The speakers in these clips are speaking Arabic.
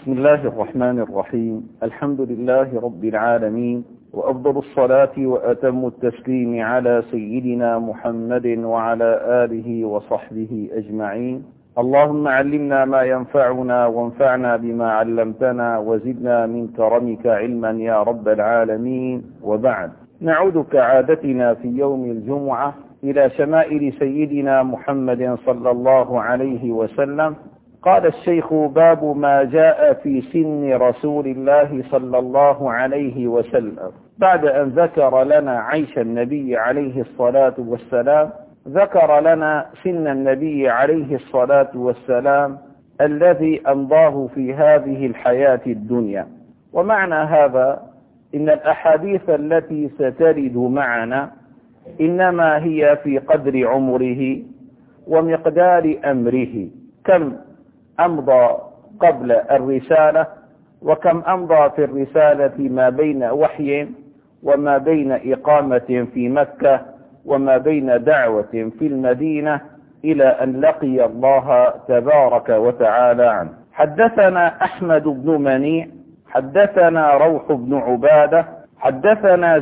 بسم الله الرحمن الرحيم. الحمد لله رب العالمين، وأفضل الصلاة وأتم التسليم على سيدنا محمد وعلى آله وصحبه أجمعين. اللهم علمنا ما ينفعنا وانفعنا بما علمتنا وزدنا من كرمك علما يا رب العالمين. وبعد، نعود كعادتنا في يوم الجمعة إلى شمائل سيدنا محمد صلى الله عليه وسلم. قال الشيخ: باب ما جاء في سن رسول الله صلى الله عليه وسلم. بعد أن ذكر لنا عيش النبي عليه الصلاة والسلام، ذكر لنا سن النبي عليه الصلاة والسلام الذي أمضاه في هذه الحياة الدنيا. ومعنى هذا إن الأحاديث التي سترد معنا إنما هي في قدر عمره ومقدار أمره، كم أمضى قبل الرسالة وكم أمضى في الرسالة ما بين وحي وما بين إقامة في مكة وما بين دعوة في المدينة إلى أن لقي الله تبارك وتعالى عنه. حدثنا أحمد بن منيع، حدثنا روح بن عبادة، حدثنا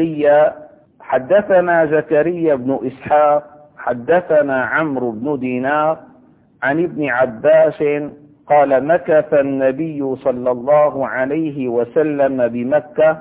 زكريا بن إسحاق، حدثنا عمرو بن دينار عن ابن عباس قال: مكث النبي صلى الله عليه وسلم بمكة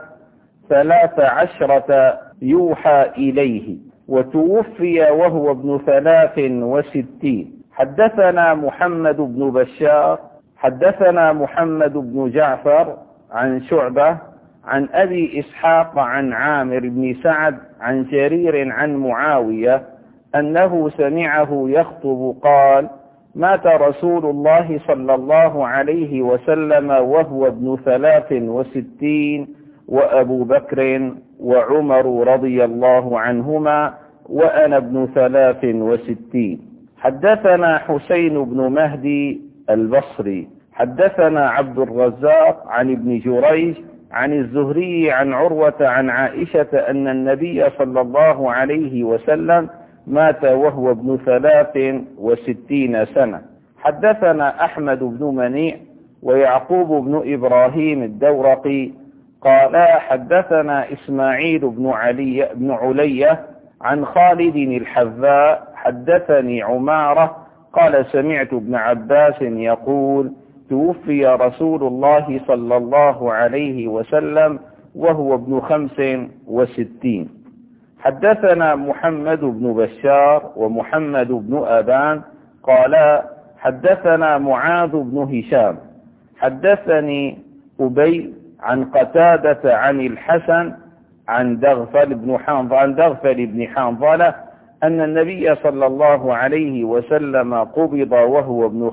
13 يوحى إليه، وتوفي وهو ابن 63. حدثنا محمد بن بشار، حدثنا محمد بن جعفر عن شعبة عن أبي إسحاق عن عامر بن سعد عن جرير عن معاوية أنه سمعه يخطب قال: مات رسول الله صلى الله عليه وسلم وهو ابن 63، وأبو بكر وعمر رضي الله عنهما وأنا ابن 63. حدثنا حسين بن مهدي البصري، حدثنا عبد الرزاق عن ابن جريج عن الزهري عن عروة عن عائشة أن النبي صلى الله عليه وسلم مات وهو ابن 63 سنة. حدثنا أحمد بن منيع ويعقوب بن إبراهيم الدورقي قال: حدثنا إسماعيل بن علية عن خالد الحذاء حدثني عمارة قال: سمعت ابن عباس يقول: توفي رسول الله صلى الله عليه وسلم وهو ابن 65. حدثنا محمد بن بشار ومحمد بن أبان قال: حدثنا معاذ بن هشام حدثني أبي عن قتادة عن الحسن عن دغفل بن حنظلة أن النبي صلى الله عليه وسلم قبض وهو ابن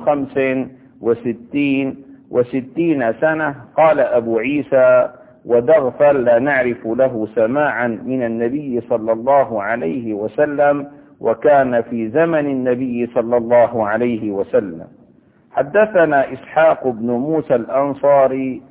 65 سنة. قال أبو عيسى: ودغفل لا نعرف له سماعا من النبي صلى الله عليه وسلم، وكان في زمن النبي صلى الله عليه وسلم. حدثنا إسحاق بن موسى الأنصاري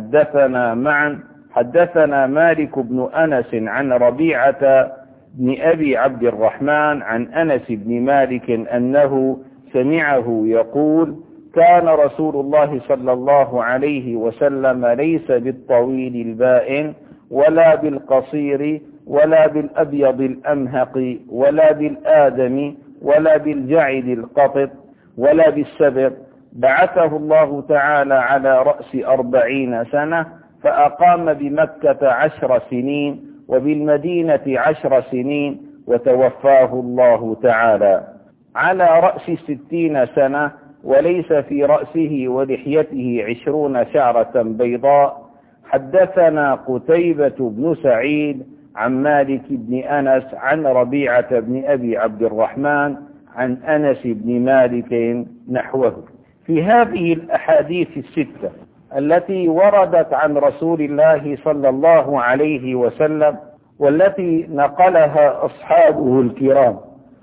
حدثنا مالك بن أنس عن ربيعة بن أبي عبد الرحمن عن أنس بن مالك أنه سمعه يقول: كان رسول الله صلى الله عليه وسلم ليس بالطويل البائن ولا بالقصير ولا بالأبيض الأمهق ولا بالآدم ولا بالجعد القطط ولا بالسبط، بعثه الله تعالى على رأس 40 سنة، فأقام بمكة 10 سنين وبالمدينة 10 سنين، وتوفاه الله تعالى على رأس 60 سنة، وليس في رأسه ولحيته 20 شعرة بيضاء. حدثنا قتيبة بن سعيد عن مالك بن أنس عن ربيعة بن أبي عبد الرحمن عن أنس بن مالك نحوه. في هذه الأحاديث الستة التي وردت عن رسول الله صلى الله عليه وسلم والتي نقلها أصحابه الكرام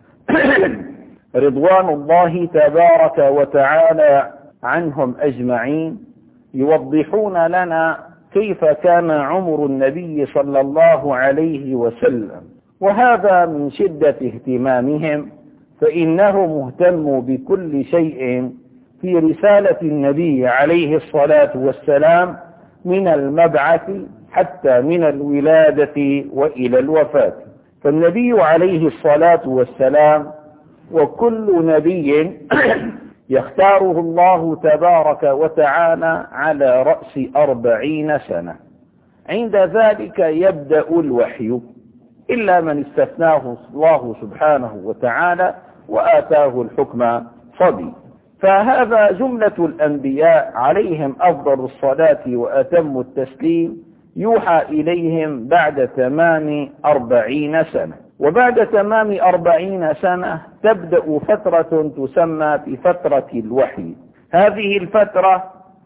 رضوان الله تبارك وتعالى عنهم أجمعين، يوضحون لنا كيف كان عمر النبي صلى الله عليه وسلم، وهذا من شدة اهتمامهم، فإنهم اهتموا بكل شيء في رسالة النبي عليه الصلاة والسلام من المبعث حتى من الولادة وإلى الوفاة. فالنبي عليه الصلاة والسلام وكل نبي يختاره الله تبارك وتعالى على رأس 40 سنة، عند ذلك يبدأ الوحي، إلا من استثناه الله سبحانه وتعالى وآتاه الحكم صبي. فهذا جملة الأنبياء عليهم أفضل الصلاة وأتم التسليم يوحى إليهم بعد تمام 40 سنة. وبعد تمام 40 سنة تبدأ فترة تسمى بفترة الوحي. هذه الفترة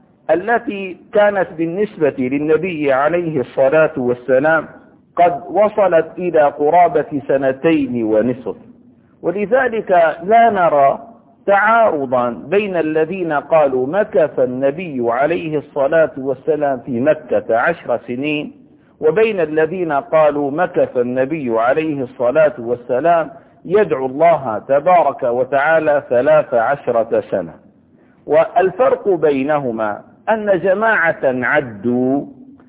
التي كانت بالنسبة للنبي عليه الصلاة والسلام قد وصلت إلى قرابة 2.5 سنين، ولذلك لا نرى تعارضا بين الذين قالوا مكث النبي عليه الصلاة والسلام في مكة 10 سنين وبين الذين قالوا مكث النبي عليه الصلاة والسلام يدعو الله تبارك وتعالى 13 سنة. والفرق بينهما أن جماعة عدوا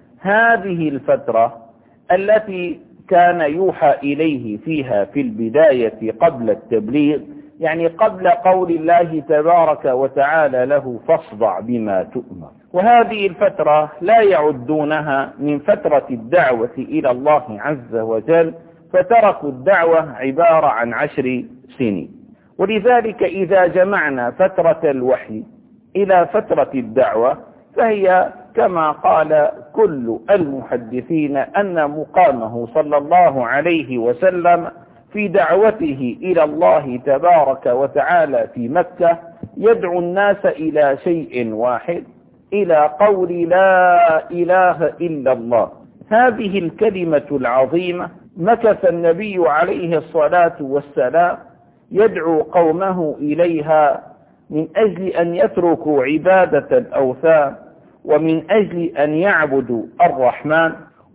هذه الفترة التي كان يوحى إليه فيها في البداية قبل التبليغ، يعني قبل قول الله تبارك وتعالى له فاصدع بما تؤمر، وهذه الفترة لا يعدونها من فترة الدعوة إلى الله عز وجل، فتركوا الدعوة عبارة عن 10 سنين. ولذلك إذا جمعنا فترة الوحي إلى فترة الدعوة فهي كما قال كل المحدثين أن مقامه صلى الله عليه وسلم في دعوته إلى الله تبارك وتعالى في مكة يدعو الناس إلى شيء واحد، إلى قول لا إله إلا الله. هذه الكلمة العظيمة مكث النبي عليه الصلاة والسلام يدعو قومه إليها من أجل أن يتركوا عبادة الأوثان ومن أجل أن يعبدوا الرحمن.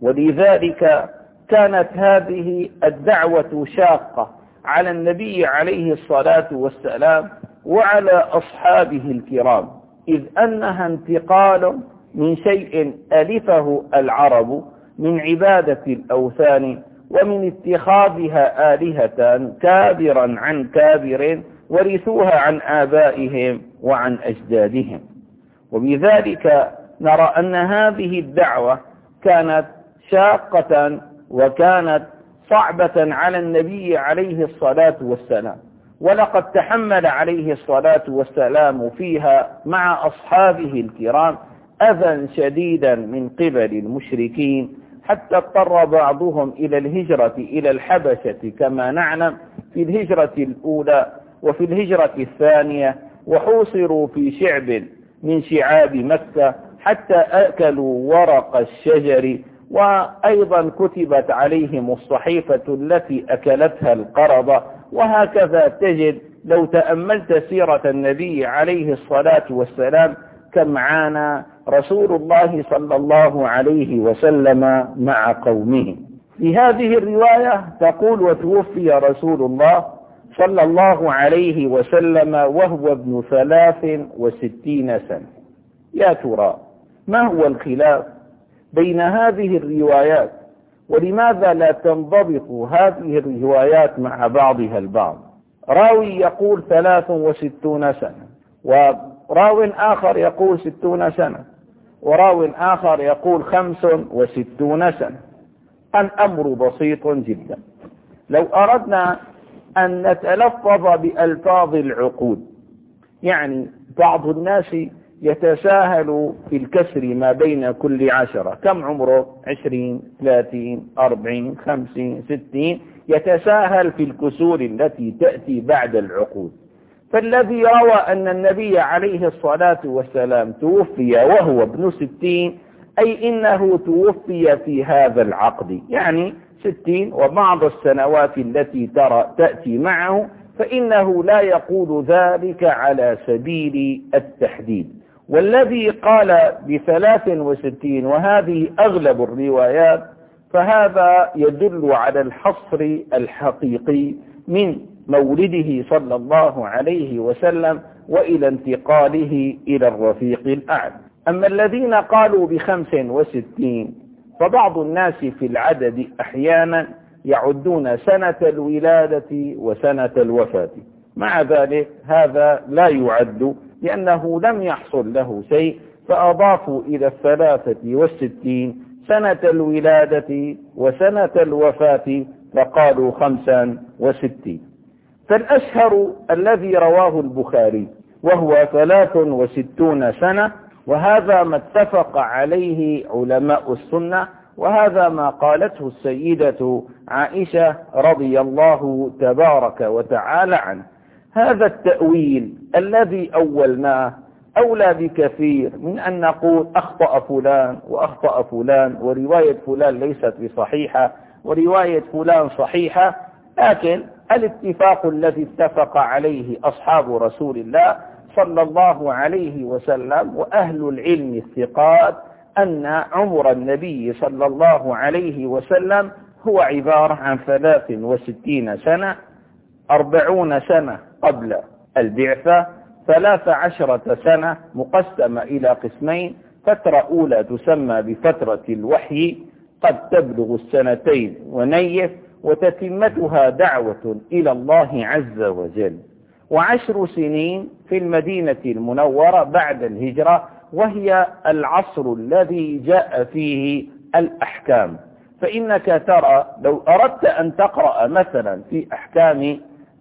ولذلك كانت هذه الدعوة شاقة على النبي عليه الصلاة والسلام وعلى أصحابه الكرام، إذ أنها انتقال من شيء ألفه العرب من عبادة الأوثان ومن اتخاذها آلهة كابرا عن كابر ورثوها عن آبائهم وعن أجدادهم. وبذلك نرى أن هذه الدعوة كانت شاقة وكانت صعبة على النبي عليه الصلاة والسلام، ولقد تحمل عليه الصلاة والسلام فيها مع أصحابه الكرام أذى شديدا من قبل المشركين، حتى اضطر بعضهم إلى الهجرة إلى الحبشة كما نعلم في الهجرة الأولى وفي الهجرة الثانية، وحوصروا في شعب من شعاب مكة حتى أكلوا ورق الشجر، وأيضا كتبت عليهم الصحيفة التي أكلتها القرضة. وهكذا تجد لو تأملت سيرة النبي عليه الصلاة والسلام كم عانى رسول الله صلى الله عليه وسلم مع قومه. في هذه الرواية تقول وتوفي رسول الله صلى الله عليه وسلم وهو ابن 63 سنة. يا ترى ما هو الخلاف بين هذه الروايات؟ ولماذا لا تنضبط هذه الروايات مع بعضها البعض؟ راوي يقول 63 سنة، وراو آخر يقول 60 سنة، وراو آخر يقول 65 سنة. الأمر بسيط جدا. لو أردنا أن نتلفظ بألفاظ العقود، يعني بعض الناس يتساهل في الكسر ما بين كل 10. كم عمره؟ 20 30 40 50 60، يتساهل في الكسور التي تأتي بعد العقود. فالذي روى أن النبي عليه الصلاة والسلام توفي وهو ابن 60، أي إنه توفي في هذا العقد، يعني 60 وبعض السنوات التي تأتي معه، فإنه لا يقول ذلك على سبيل التحديد. والذي قال ب63 وهذه أغلب الروايات، فهذا يدل على الحصر الحقيقي من مولده صلى الله عليه وسلم وإلى انتقاله إلى الرفيق الأعلى. أما الذين قالوا ب65 فبعض الناس في العدد أحيانا يعدون سنة الولادة وسنة الوفاة، مع ذلك هذا لا يعد لأنه لم يحصل له شيء، فأضافوا إلى 63 سنة الولادة وسنة الوفاة فقالوا 65. فالأشهر الذي رواه البخاري وهو 63 سنة، وهذا ما اتفق عليه علماء السنة، وهذا ما قالته السيدة عائشة رضي الله تبارك وتعالى عنه. هذا التأويل الذي أولناه أولى بكثير من أن نقول أخطأ فلان وأخطأ فلان، ورواية فلان ليست بصحيحة ورواية فلان صحيحة. لكن الاتفاق الذي اتفق عليه أصحاب رسول الله صلى الله عليه وسلم وأهل العلم الثقات أن عمر النبي صلى الله عليه وسلم هو عبارة عن 63 سنة، 40 سنة قبل البعثة، 13 سنة مقسمة إلى قسمين، فترة أولى تسمى بفترة الوحي قد تبلغ 2 ونيف، وتتمتها دعوة إلى الله عز وجل، و10 سنين في المدينة المنورة بعد الهجرة، وهي العصر الذي جاء فيه الأحكام. فإنك ترى لو أردت أن تقرأ مثلا في أحكام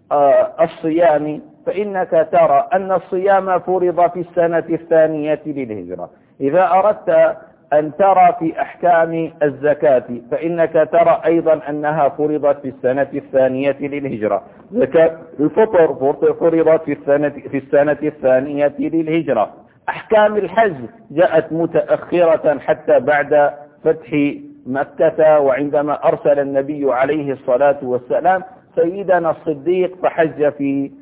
الصيام، فإنك ترى أن الصيام فرض في السنة 2 للهجرة. إذا أردت أن ترى في أحكام الزكاة فإنك ترى أيضا أنها فرضت في السنة 2 للهجرة. زكاة الفطر فرضت في السنة 2 للهجرة. أحكام الحج جاءت متأخرة حتى بعد فتح مكة، وعندما أرسل النبي عليه الصلاة والسلام سيدنا الصديق فحج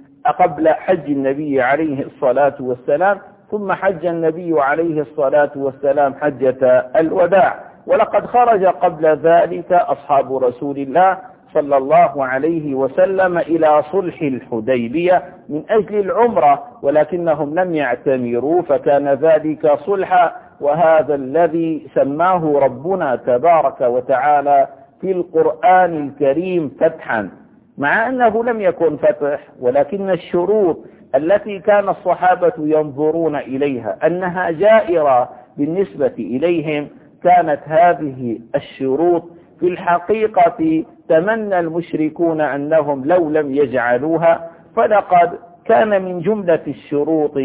قبل حج النبي عليه الصلاة والسلام، ثم حج النبي عليه الصلاة والسلام حجة الوداع. ولقد خرج قبل ذلك أصحاب رسول الله صلى الله عليه وسلم إلى صلح الحديبية من أجل العمرة، ولكنهم لم يعتمروا، فكان ذلك صلحا، وهذا الذي سماه ربنا تبارك وتعالى في القرآن الكريم فتحا، مع أنه لم يكن فتح، ولكن الشروط التي كان الصحابة ينظرون إليها أنها جائرة بالنسبة إليهم كانت هذه الشروط. في الحقيقة تمنى المشركون أنهم لو لم يجعلوها، فلقد كان من جملة الشروط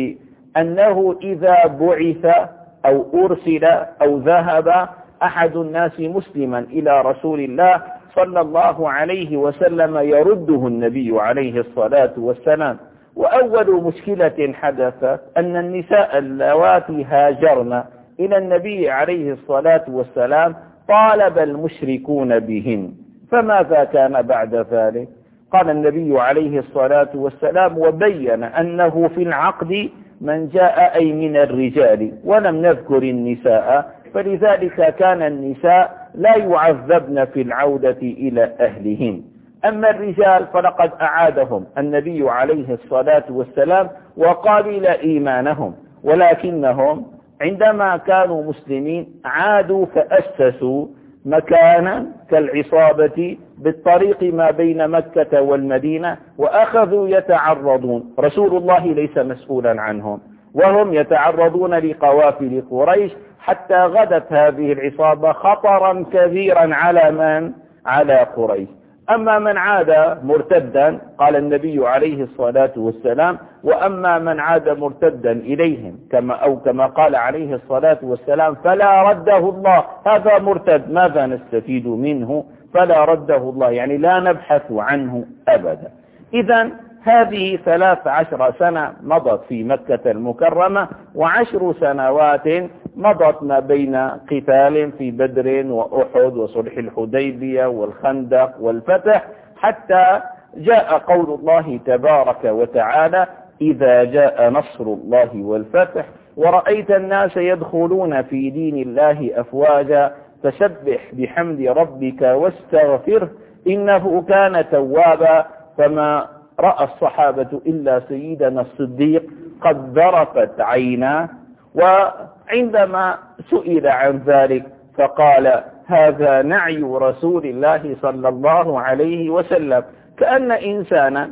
أنه إذا بعث أو أرسل أو ذهب أحد الناس مسلما إلى رسول الله صلى الله عليه وسلم يرده النبي عليه الصلاة والسلام. وأول مشكلة حدثت أن النساء اللواتي هاجرن إلى النبي عليه الصلاة والسلام طالب المشركون بهن، فماذا كان بعد ذلك؟ قال النبي عليه الصلاة والسلام وبين أنه في العقد من جاء أي من الرجال، ولم نذكر النساء، فلذلك كان النساء لا يعذبن في العودة إلى أهلهن. أما الرجال فلقد أعادهم النبي عليه الصلاة والسلام وقابل إيمانهم، ولكنهم عندما كانوا مسلمين عادوا فأسسوا مكانا كالعصابة بالطريق ما بين مكة والمدينة، وأخذوا يتعرضون، رسول الله ليس مسؤولا عنهم، وهم يتعرضون لقوافل قريش، حتى غدت هذه العصابة خطرا كبيرا على قريش. أما من عاد مرتدا قال النبي عليه الصلاة والسلام وأما من عاد مرتدا إليهم كما قال عليه الصلاة والسلام فلا رده الله. هذا مرتد، ماذا نستفيد منه؟ فلا رده الله، يعني لا نبحث عنه أبدا. إذن هذه 13 سنة مضت في مكة المكرمة، و10 سنوات مضت ما بين قتال في بدر وأحد وصلح الحديبية والخندق والفتح، حتى جاء قول الله تبارك وتعالى إذا جاء نصر الله والفتح ورأيت الناس يدخلون في دين الله أفواجا فسبح بحمد ربك واستغفره إنه كان توابا. فما رأى الصحابة إلا سيدنا الصديق قد ذرفت عيناه. وعندما سئل عن ذلك فقال هذا نعي رسول الله صلى الله عليه وسلم. كأن إنسانا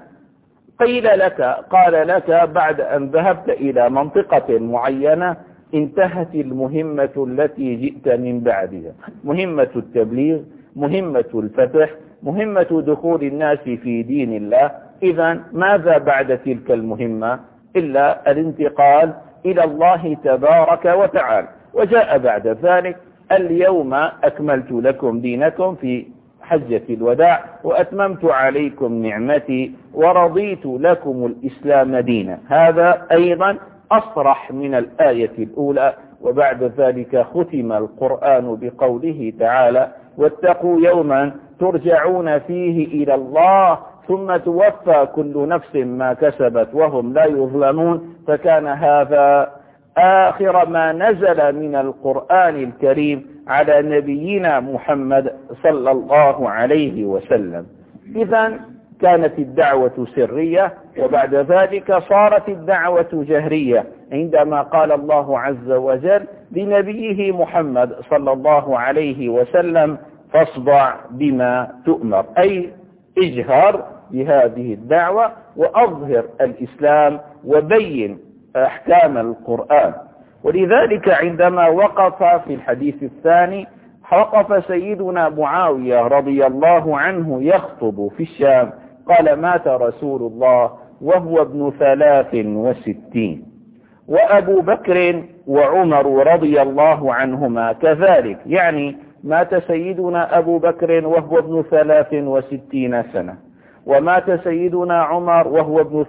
قال لك بعد أن ذهبت إلى منطقة معينة انتهت المهمة التي جئت من بعدها، مهمة التبليغ، مهمة الفتح، مهمة دخول الناس في دين الله. إذن ماذا بعد تلك المهمة إلا الانتقال إلى الله تبارك وتعالى. وجاء بعد ذلك اليوم أكملت لكم دينكم في حجة الوداع وأتممت عليكم نعمتي ورضيت لكم الإسلام دينا. هذا أيضا أصرح من الآية الأولى. وبعد ذلك ختم القرآن بقوله تعالى واتقوا يوما ترجعون فيه إلى الله ثم توفى كل نفس ما كسبت وهم لا يظلمون. فكان هذا آخر ما نزل من القرآن الكريم على نبينا محمد صلى الله عليه وسلم. إذن كانت الدعوة سرية، وبعد ذلك صارت الدعوة جهرية عندما قال الله عز وجل لنبيه محمد صلى الله عليه وسلم فاصدع بما تؤمر، أي اجهر بهذه الدعوة وأظهر الإسلام وبين أحكام القرآن. ولذلك عندما وقف في الحديث الثاني وقف سيدنا معاوية رضي الله عنه يخطب في الشام، قال مات رسول الله وهو ابن 63 وأبو بكر وعمر رضي الله عنهما كذلك، يعني مات سيدنا أبو بكر وهو ابن 63 سنة ومات سيدنا عمر وهو ابن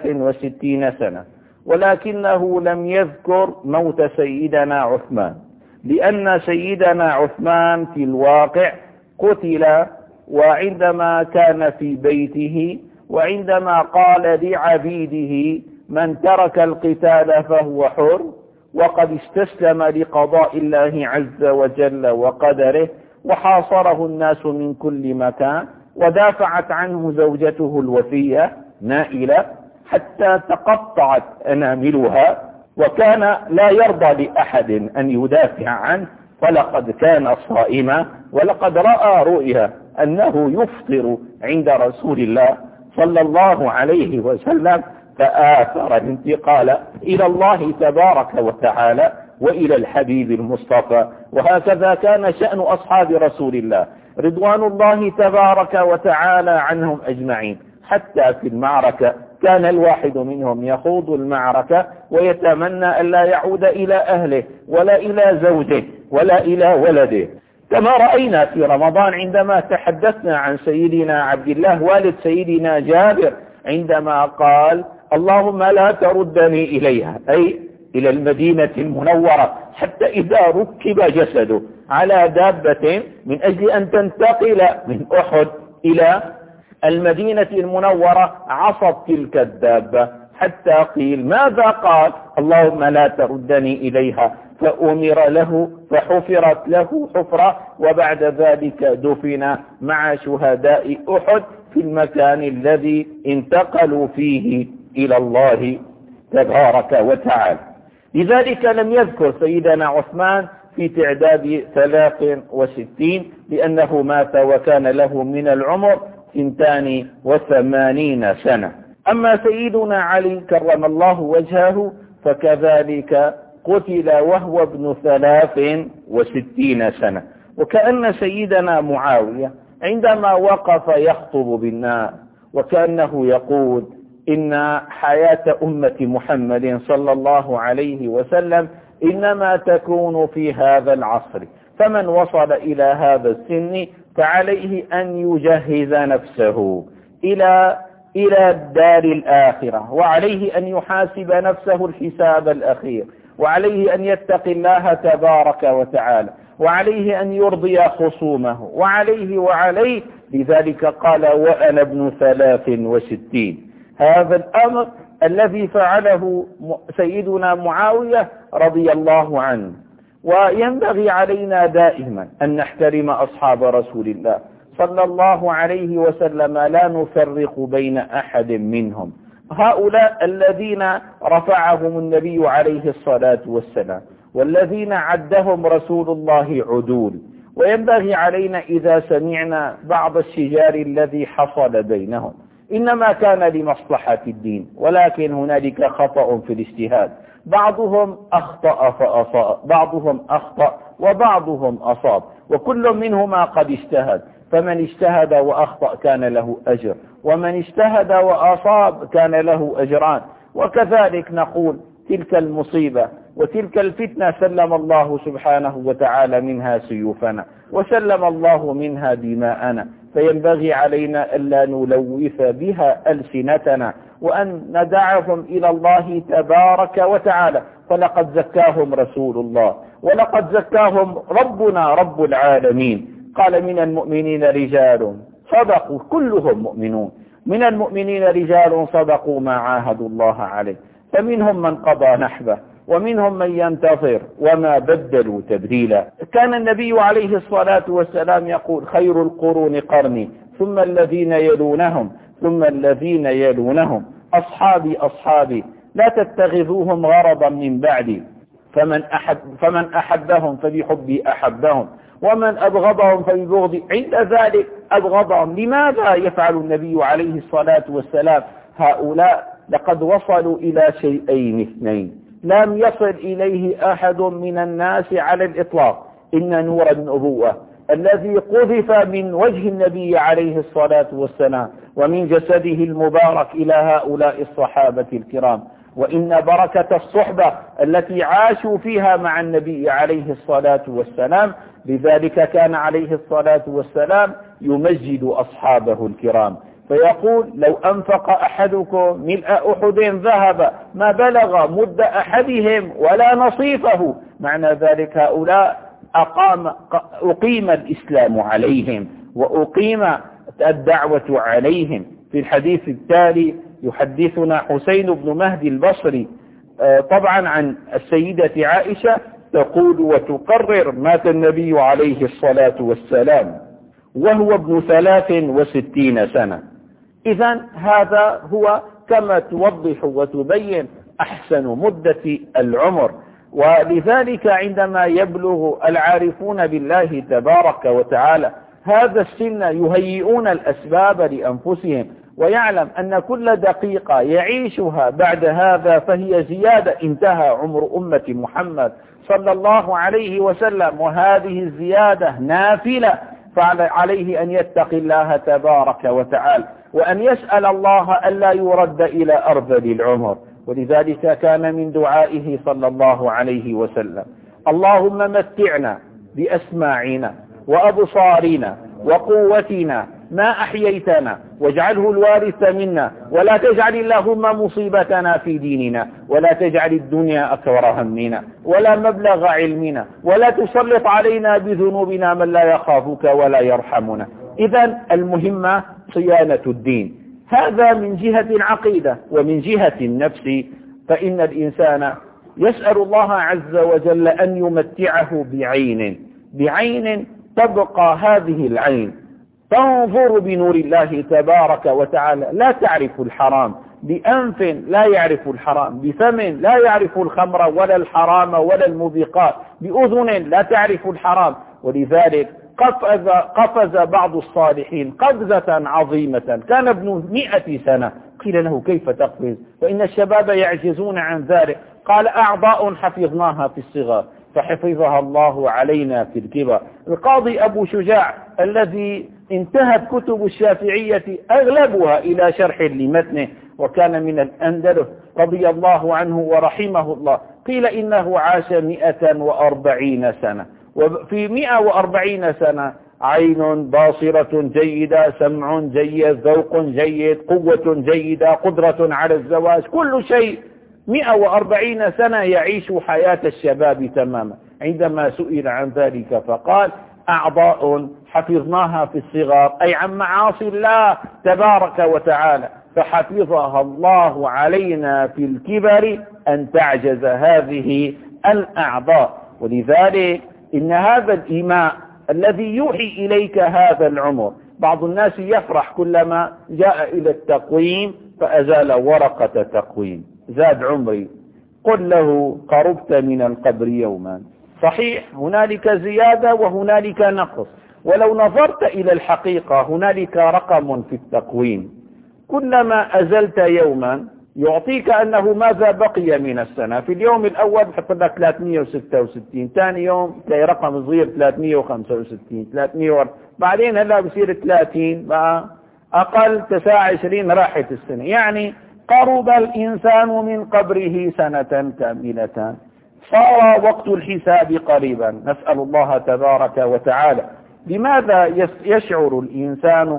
63 سنة. ولكنه لم يذكر موت سيدنا عثمان، لأن سيدنا عثمان في الواقع قتل وعندما كان في بيته، وعندما قال لعبيده من ترك القتال فهو حر وقد استسلم لقضاء الله عز وجل وقدره، وحاصره الناس من كل مكان، ودافعت عنه زوجته الوفية نائلة حتى تقطعت أناملها، وكان لا يرضى لأحد أن يدافع عنه، ولقد كان صائما ولقد رأى رؤيا أنه يفطر عند رسول الله صلى الله عليه وسلم، فآثر الانتقال إلى الله تبارك وتعالى وإلى الحبيب المصطفى. وهكذا كان شأن أصحاب رسول الله رضوان الله تبارك وتعالى عنهم أجمعين. حتى في المعركة كان الواحد منهم يخوض المعركة ويتمنى أن لا يعود إلى أهله ولا إلى زوجه ولا إلى ولده، كما رأينا في رمضان عندما تحدثنا عن سيدنا عبد الله والد سيدنا جابر عندما قال اللهم لا تردني إليها، أي إلى المدينة المنورة، حتى إذا ركب جسده على دابة من أجل أن تنتقل من أحد إلى المدينة المنورة عصت تلك الدابة حتى قيل ماذا قال؟ اللهم لا تردني إليها، فأمر له فحفرت له حفرة، وبعد ذلك دفن مع شهداء أحد في المكان الذي انتقلوا فيه إلى الله تبارك وتعالى. لذلك لم يذكر سيدنا عثمان في تعداد 63 لأنه مات وكان له من العمر 82 سنة. أما سيدنا علي كرم الله وجهه فكذلك قتل وهو ابن 63 سنة. وكأن سيدنا معاوية عندما وقف يخطب بالناس وكأنه يقول إن حياة أمة محمد صلى الله عليه وسلم إنما تكون في هذا العصر، فمن وصل إلى هذا السن فعليه أن يجهز نفسه إلى الدار الآخرة، وعليه أن يحاسب نفسه الحساب الأخير، وعليه أن يتقي الله تبارك وتعالى، وعليه أن يرضي خصومه، وعليه لذلك قال وأنا ابن 63. هذا الأمر الذي فعله سيدنا معاوية رضي الله عنه. وينبغي علينا دائما أن نحترم أصحاب رسول الله صلى الله عليه وسلم، لا نفرق بين أحد منهم. هؤلاء الذين رفعهم النبي عليه الصلاة والسلام والذين عدهم رسول الله عدول. وينبغي علينا إذا سمعنا بعض الشجار الذي حصل بينهم إنما كان لمصلحة الدين، ولكن هنالك خطأ في الاجتهاد، بعضهم أخطأ فأصاب، بعضهم أخطأ وبعضهم أصاب، وكل منهما قد اجتهد، فمن اجتهد وأخطأ كان له أجر، ومن اجتهد وأصاب كان له أجران. وكذلك نقول تلك المصيبة وتلك الفتنة سلم الله سبحانه وتعالى منها سيوفنا وسلم الله منها دماءنا، فينبغي علينا ألا نلوث بها ألسنتنا وأن ندعهم إلى الله تبارك وتعالى، فلقد زكاهم رسول الله ولقد زكاهم ربنا رب العالمين. قال من المؤمنين رجال صدقوا، كلهم مؤمنون، من المؤمنين رجال صدقوا ما عاهدوا الله عليه، فمنهم من قضى نحبه ومنهم من ينتظر وما بدلوا تبديلا. كان النبي عليه الصلاة والسلام يقول خير القرون قرني ثم الذين يلونهم ثم الذين يلونهم، أصحابي أصحابي لا تتخذوهم غرضا من بعدي، فمن أحبهم فبحبي أحبهم ومن أبغضهم فببغضي عند ذلك أبغضهم. لماذا يفعل النبي عليه الصلاة والسلام هؤلاء؟ لقد وصلوا إلى شيئين اثنين لم يصل إليه أحد من الناس على الإطلاق، إن نور النبوة الذي قذف من وجه النبي عليه الصلاة والسلام ومن جسده المبارك إلى هؤلاء الصحابة الكرام، وإن بركة الصحبة التي عاشوا فيها مع النبي عليه الصلاة والسلام، لذلك كان عليه الصلاة والسلام يمجد أصحابه الكرام فيقول لو أنفق أحدكم ملء أحد ذهب ما بلغ مد أحدهم ولا نصيفه. معنى ذلك هؤلاء أقيم الإسلام عليهم وأقيم الدعوة عليهم. في الحديث التالي يحدثنا حسين بن مهدي البصري طبعا عن السيدة عائشة تقول وتقرر مات النبي عليه الصلاة والسلام وهو ابن 63 سنة. إذن هذا هو كما توضح وتبين أحسن مدة العمر. ولذلك عندما يبلغ العارفون بالله تبارك وتعالى هذا السن يهيئون الأسباب لأنفسهم، ويعلم أن كل دقيقة يعيشها بعد هذا فهي زيادة. انتهى عمر أمة محمد صلى الله عليه وسلم وهذه الزيادة نافلة، فعليه أن يتقي الله تبارك وتعالى وأن يسأل الله ألا يرد إلى أرذل العمر. ولذلك كان من دعائه صلى الله عليه وسلم اللهم متعنا بأسماعنا وأبصارنا وقوتنا ما أحييتنا واجعله الوارث منا ولا تجعل اللهم مصيبتنا في ديننا ولا تجعل الدنيا أكبر همنا ولا مبلغ علمنا ولا تسلط علينا بذنوبنا من لا يخافك ولا يرحمنا. إذن المهمة صيانة الدين، هذا من جهة العقيدة. ومن جهة النفس فإن الإنسان يسأل الله عز وجل أن يمتعه بعين تبقى هذه العين تنظر بنور الله تبارك وتعالى لا تعرف الحرام، بأنف لا يعرف الحرام، بفم لا يعرف الخمر ولا الحرام ولا الموبقات، بأذن لا تعرف الحرام. ولذلك قفز بعض الصالحين قفزة عظيمة، كان ابن 100 سنة، قيل له كيف تقفز وإن الشباب يعجزون عن ذلك؟ قال أعضاء حفظناها في الصغر فحفظها الله علينا في الكبر. القاضي أبو شجاع الذي انتهت كتب الشافعية أغلبها إلى شرح لمتنه وكان من الأندلس رضي الله عنه ورحمه الله، قيل إنه عاش 140 سنة، وفي 140 سنة عين باصرة جيدة، سمع جيد، ذوق جيد، قوة جيدة، قدرة على الزواج، كل شيء. 140 سنة يعيش حياة الشباب تماما. عندما سئل عن ذلك فقال أعضاء حفظناها في الصغار، أي عن معاصي الله تبارك وتعالى، فحفظها الله علينا في الكبر أن تعجز هذه الأعضاء. ولذلك إن هذا الإيماء الذي يوحي إليك هذا العمر، بعض الناس يفرح كلما جاء إلى التقويم فأزال ورقة تقويم. زاد عمري، قل له قربت من القبر يوما. صحيح هنالك زيادة وهنالك نقص، ولو نظرت إلى الحقيقة هنالك رقم في التقويم، كلما أزلت يوما يعطيك أنه ماذا بقي من السنة. في اليوم الأول بحط لك 366، ثاني يوم تلاقي رقم صغير 365 300، بعدين هلا بصير 30، بقى أقل 29 راحت السنة. يعني قرب الإنسان من قبره سنة كاملة، صار وقت الحساب قريبا. نسأل الله تبارك وتعالى. لماذا يشعر الإنسان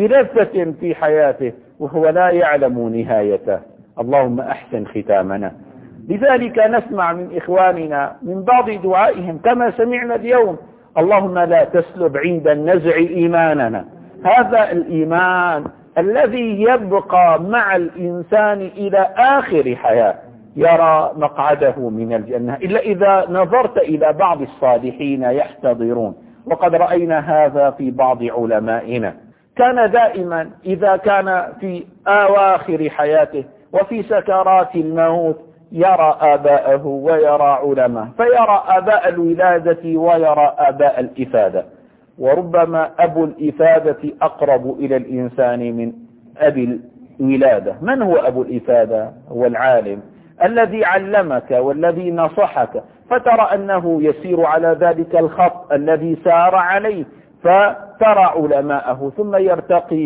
بلذة في حياته وهو لا يعلم نهايته؟ اللهم أحسن ختامنا. لذلك نسمع من إخواننا من بعض دعائهم كما سمعنا اليوم: اللهم لا تسلب عند النزع إيماننا. هذا الإيمان الذي يبقى مع الإنسان إلى آخر حياة، يرى مقعده من الجنة، إلا إذا نظرت إلى بعض الصالحين يحتضرون. وقد رأينا هذا في بعض علمائنا، كان دائما إذا كان في أواخر حياته وفي سكرات الموت يرى آباءه ويرى علماء، فيرى آباء الولادة ويرى آباء الإفادة. وربما أبو الإفادة أقرب إلى الإنسان من أبي الولادة. من هو أبو الإفادة؟ هو العالم الذي علمك والذي نصحك، فترى أنه يسير على ذلك الخط الذي سار عليه، فترى علماءه ثم يرتقي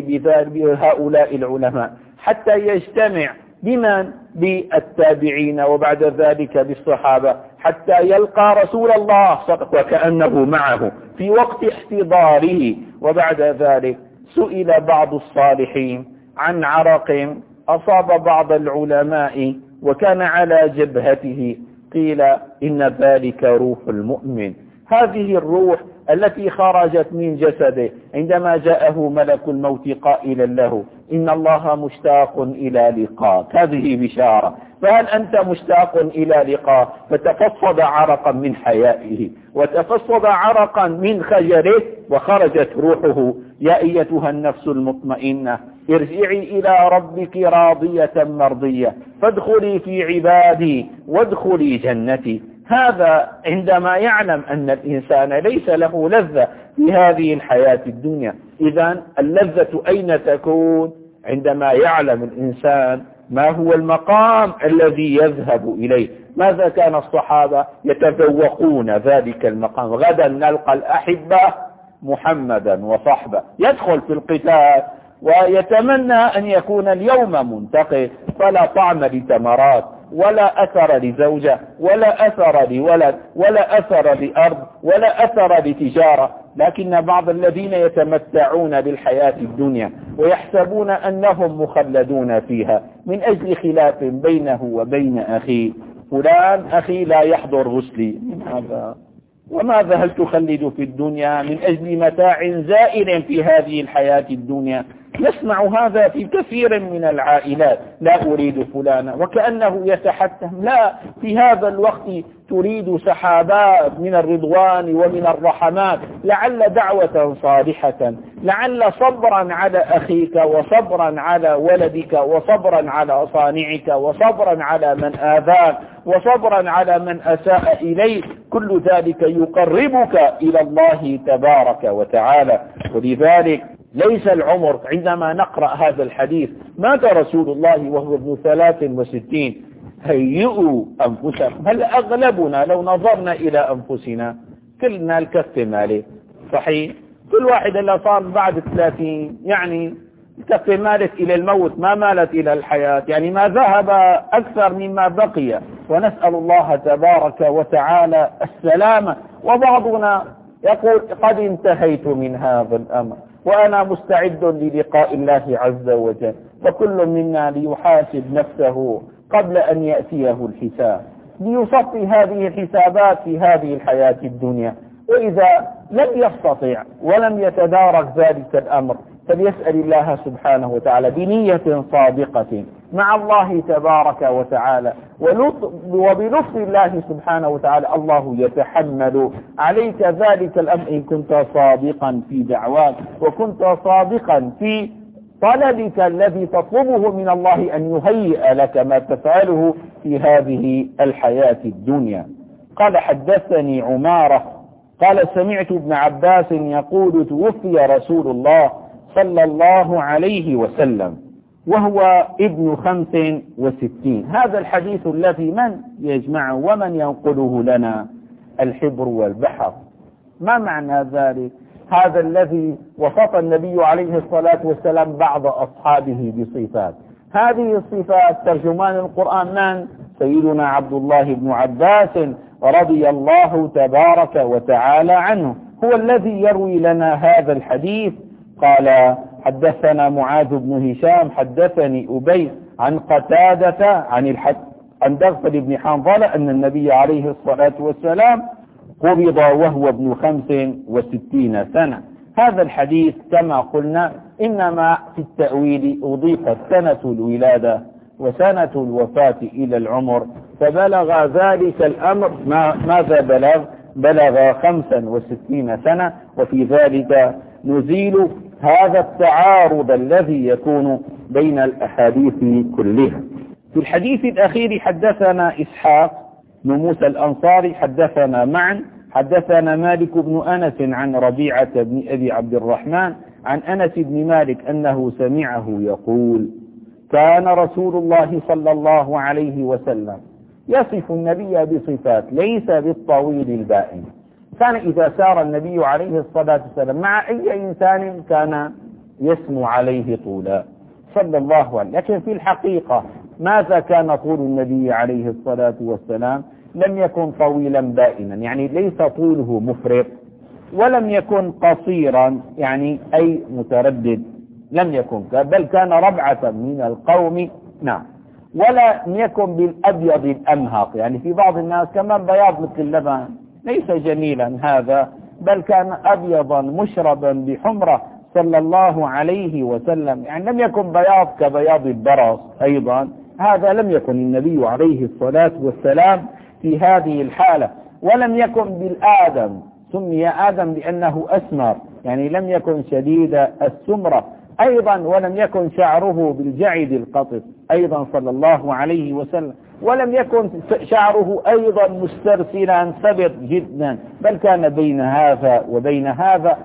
بهؤلاء العلماء حتى يجتمع بمن؟ بالتابعين، وبعد ذلك بالصحابة، حتى يلقى رسول الله وكأنه معه في وقت احتضاره. وبعد ذلك سئل بعض الصالحين عن عرق أصاب بعض العلماء وكان على جبهته، قيل إن ذلك روح المؤمن. هذه الروح التي خرجت من جسده عندما جاءه ملك الموت قائلا له: إن الله مشتاق إلى لقاك. هذه بشارة. فهل أنت مشتاق إلى لقاء؟ فتفصد عرقا من حيائه وتفصد عرقا من خجله وخرجت روحه: يا أيتها النفس المطمئنة ارجعي إلى ربك راضية مرضية فادخلي في عبادي وادخلي جنتي. هذا عندما يعلم أن الإنسان ليس له لذة في هذه الحياة الدنيا. إذن اللذة أين تكون؟ عندما يعلم الإنسان ما هو المقام الذي يذهب إليه. ماذا كان الصحابة يتذوقون ذلك المقام؟ غدا نلقى الأحبة محمدا وصحبه، يدخل في القتال ويتمنى أن يكون اليوم منتقل، فلا طعم لتمرات ولا أثر لزوجة ولا أثر لولد ولا أثر لأرض ولا أثر لتجارة. لكن بعض الذين يتمتعون بالحياة الدنيا ويحسبون أنهم مخلدون فيها من أجل خلاف بينه وبين أخيه: فلان أخي لا يحضر غسلي، من هذا؟ وماذا هل تخلد في الدنيا من أجل متاع زائل في هذه الحياة الدنيا؟ نسمع هذا في كثير من العائلات: لا أريد فلانا، وكأنه يتحتم. لا، في هذا الوقت تريد سحابات من الرضوان ومن الرحمات، لعل دعوة صالحة، لعل صبرا على أخيك وصبرا على ولدك وصبرا على صانعك وصبرا على من آذاك وصبرا على من أساء إليك. كل ذلك يقربك إلى الله تبارك وتعالى. ولذلك ليس العمر. عندما نقرأ هذا الحديث: مات رسول الله وهو ابن 63، هيئوا أنفسكم. هل أغلبنا لو نظرنا إلى أنفسنا كلنا الكف مالي؟ صحيح، كل واحد اللي صار بعد 30 يعني الكف مالت إلى الموت، ما مالت إلى الحياة، يعني ما ذهب أكثر مما بقي. ونسأل الله تبارك وتعالى السلامة. وبعضنا يقول: قد انتهيت من هذا الأمر وأنا مستعد للقاء الله عز وجل. وكل منا ليحاسب نفسه قبل أن يأتيه الحساب، ليصفي هذه الحسابات في هذه الحياة الدنيا. وإذا لم يستطع ولم يتدارك ذلك الأمر فليسأل الله سبحانه وتعالى بنية صادقة مع الله تبارك وتعالى، وبلطف الله سبحانه وتعالى الله يتحمل عليك ذلك الأمر إن كنت صادقا في دعواك وكنت صادقا في طلبك الذي تطلبه من الله أن يهيئ لك ما تفعله في هذه الحياة الدنيا. قال حدثني عمارة قال سمعت ابن عباس يقول توفي رسول الله صلى الله عليه وسلم وهو ابن 65. هذا الحديث الذي من يجمعه ومن ينقله لنا؟ الحبر والبحر. ما معنى ذلك؟ هذا الذي وصف النبي عليه الصلاة والسلام بعض أصحابه بصفات، هذه الصفات ترجمان القرآن من؟ سيدنا عبد الله بن عباس رضي الله تبارك وتعالى عنه، هو الذي يروي لنا هذا الحديث. قال حدثنا معاذ بن هشام حدثني أبي عن قتادة عن دغفل بن حنظلة أن النبي عليه الصلاة والسلام قبض وهو ابن 65 سنة. هذا الحديث كما قلنا إنما في التأويل أضيفت سنة الولادة وسنة الوفاة إلى العمر، فبلغ ذلك الأمر ماذا بلغ 65 سنة. وفي ذلك نزيل هذا التعارض الذي يكون بين الأحاديث كلها. في الحديث الأخير حدثنا إسحاق بن موسى الأنصاري حدثنا معا حدثنا مالك بن أنس عن ربيعة بن أبي عبد الرحمن عن أنس بن مالك أنه سمعه يقول كان رسول الله صلى الله عليه وسلم يصف النبي بصفات ليس بالطويل البائن. كان إذا سار النبي عليه الصلاة والسلام مع أي إنسان كان يسمو عليه طولا صلى الله عليه. لكن في الحقيقة ماذا كان طول النبي عليه الصلاة والسلام؟ لم يكن طويلا بائنا، يعني ليس طوله مفرط، ولم يكن قصيرا يعني أي متردد، لم يكن، بل كان ربعة من القوم. نعم. ولم يكن بالأبيض الأمهق، يعني في بعض الناس كمان بياض مثل اللبن، ليس جميلا هذا، بل كان أبيضا مشربا بحمرة صلى الله عليه وسلم، يعني لم يكن بياض كبياض البرص أيضا، هذا لم يكن النبي عليه الصلاة والسلام في هذه الحالة. ولم يكن بالآدم، سمي آدم لأنه أسمر، يعني لم يكن شديد السمرة أيضا. ولم يكن شعره بالجعد القطف أيضا صلى الله عليه وسلم. ولم يكن شعره أيضا مسترسلا ثبت جدا، بل كان بين هذا وبين هذا.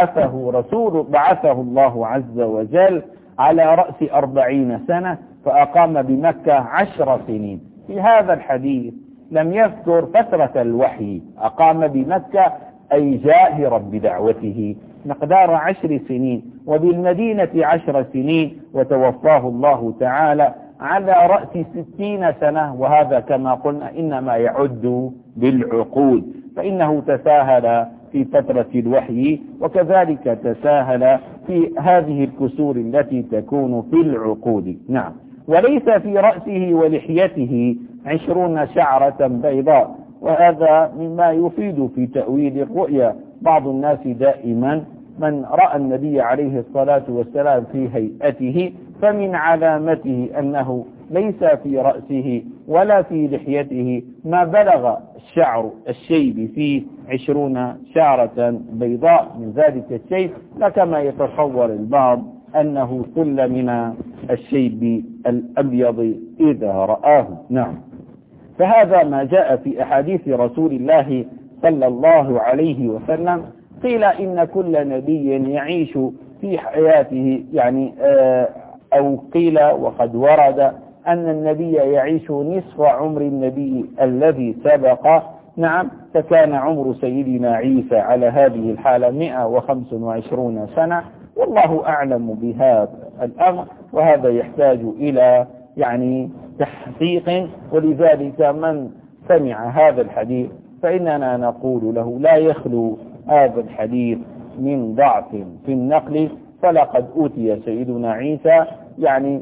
بعثه الله عز وجل على رأس 40 سنة، فأقام بمكة 10 سنين. في هذا الحديث لم يذكر فترة الوحي، أقام بمكة أي جاهرا بدعوته مقدار 10 سنين، وبالمدينة 10 سنين، وتوفاه الله تعالى على رأس 60 سنة. وهذا كما قلنا إنما يعد بالعقود، فإنه تساهل في فترة الوحي، وكذلك تساهل في هذه الكسور التي تكون في العقود. نعم. وليس في رأسه ولحيته 20 شعرة بيضاء، وهذا مما يفيد في تأويل الرؤيا. بعض الناس دائما من رأى النبي عليه الصلاة والسلام في هيئته فمن علامته أنه ليس في رأسه ولا في لحيته ما بلغ الشيب فيه 20 شعرة بيضاء من ذلك الشيب، لكما يتصور البعض أنه كل من الشيب الأبيض إذا رآه. نعم. فهذا ما جاء في أحاديث رسول الله صلى الله عليه وسلم. قيل إن كل نبي يعيش في حياته، يعني أو قيل وقد ورد أن النبي يعيش نصف عمر النبي الذي سبق. نعم. فكان عمر سيدنا عيسى على هذه الحالة 125 سنة، والله أعلم بهذا الأمر، وهذا يحتاج إلى يعني تحقيق. ولذلك من سمع هذا الحديث فإننا نقول له لا يخلو هذا الحديث من ضعف في النقل، فلقد أوتي سيدنا عيسى يعني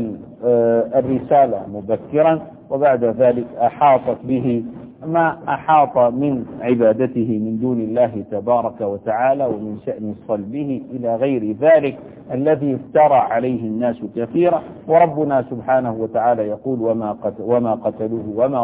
الرسالة مبكرا، وبعد ذلك أحاطت به ما أحاط من عبادته من دون الله تبارك وتعالى، ومن شأن صلبه إلى غير ذلك الذي افترى عليه الناس كثيرا. وربنا سبحانه وتعالى يقول وما قتلوه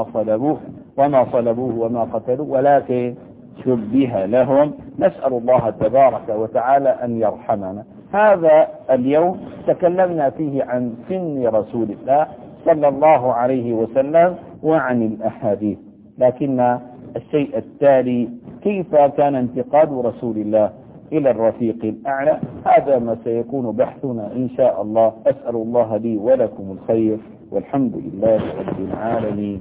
وما صلبوه وما قتلوه ولكن شبه لهم. نسأل الله تبارك وتعالى أن يرحمنا. هذا اليوم تكلمنا فيه عن سن رسول الله صلى الله عليه وسلم وعن الأحاديث. لكن الشيء التالي كيف كان انتقال رسول الله إلى الرفيق الأعلى، هذا ما سيكون بحثنا إن شاء الله. أسأل الله لي ولكم الخير، والحمد لله رب العالمين.